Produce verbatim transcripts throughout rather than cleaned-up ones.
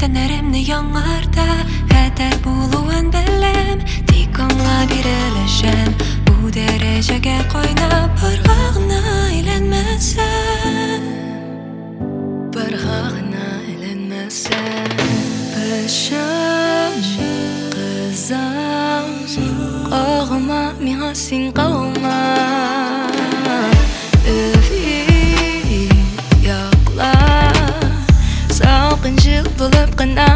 Тәнәремне яңарта, хәтәр булуын белем, тик аңла бирелешем. Бу дәрәҗәгә кайнап барга гына әйләнмәсәм, барга гына әйләнмәсәм. Пәшәм кызам, кагыма миңа син калма. Булып кына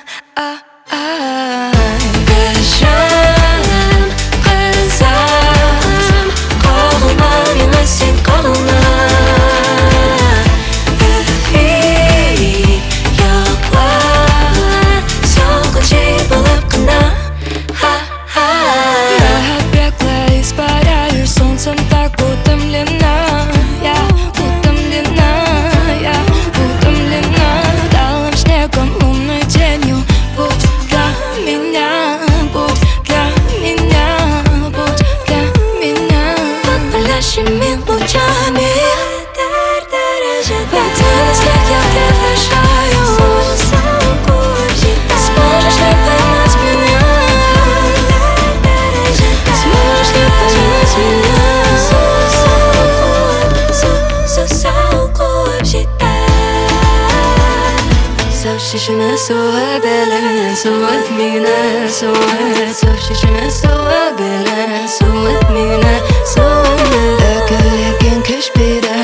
Пәшәм кызам, кагыма миңа син калма. Өфи якла, салкын җил булып кына. Рәхәт бәкләй испаряешь солнцем так утомлена. Я утомлена, я утомлена. Талым снегом лунной тенью. Будь для меня, будь для меня, будь для меня. Под палящими лучами потянусь, как я приглашаю. Сможешь ли поймать меня? Сможешь ли поймать меня? Совшишина суа белен, суат мина, суат. Совшишина суа белен, суат мина, суат. Әкелеген көч бирә,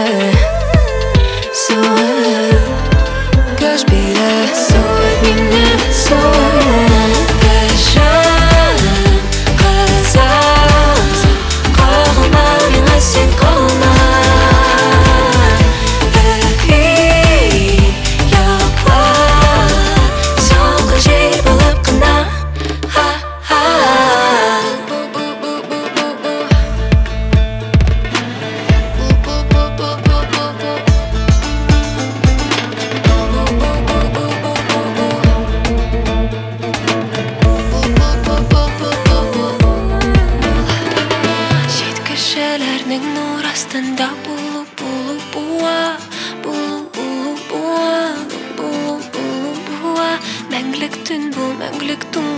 суат. Көч бирә, суат мина, суат. Пәшәм кызам, кагыма миңа син калма. Җиткешеләрнең нур астында булу, булу, буа, булу, булу, буа, булу, булу, буа. Мәңгелек төн бу, мәңгелек тун.